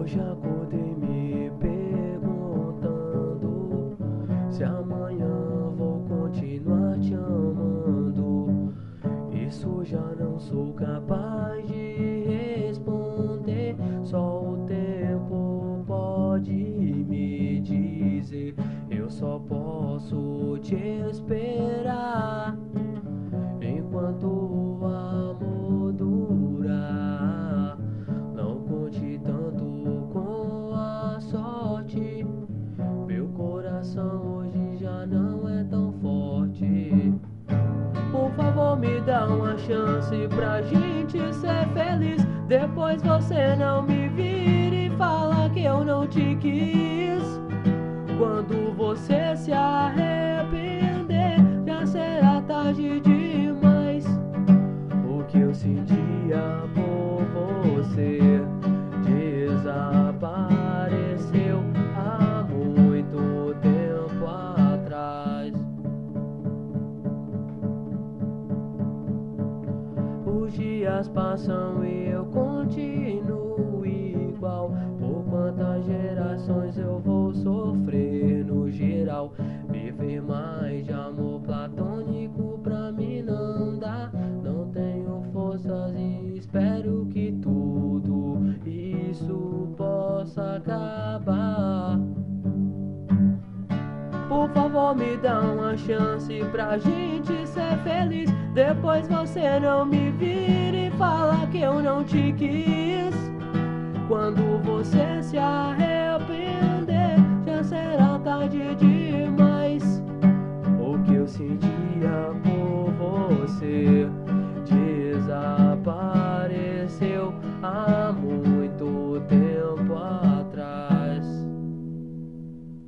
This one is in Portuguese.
Hoje acordei me perguntando se amanhã vou continuar te amando. Isso já não sou capaz de responder. Só o tempo pode me dizer. Eu só posso te esperar enquanto o amor durar. Não conte tanto com a sorte. Meu coração hoje já não é tão forte. Por favor, me dá uma chance pra gente ser feliz. Depois você não me vira e fala que eu não te quis. Quando você se arrepender, já será tarde demais. O que eu sentia por você desapareceu há muito tempo atrás. Os dias passam e eu continuo igual. Por quantas gerações eu vou sofrer no geral? Viver mais de amor platônico pra mim não dá. Não tenho forças e espero que tudo isso possa acabar. Por favor, me dá uma chance pra gente ser feliz. Depois você não me vira e fala que eu não te quis. Quando você se